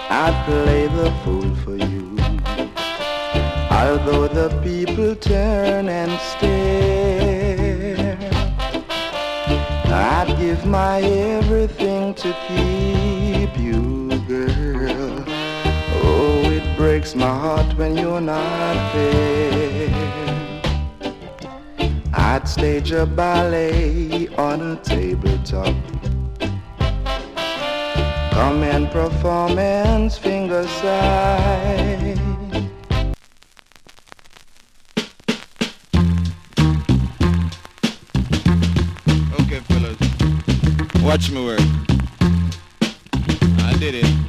I'd play the fool for you. Although the people turn and stare, I'd give my everything to keep you, girl. Oh, it breaks my heart when you're not there. I'd stage a ballet on a tabletop. Come and performance finger side. Okay, fellas, watch me work. I did it.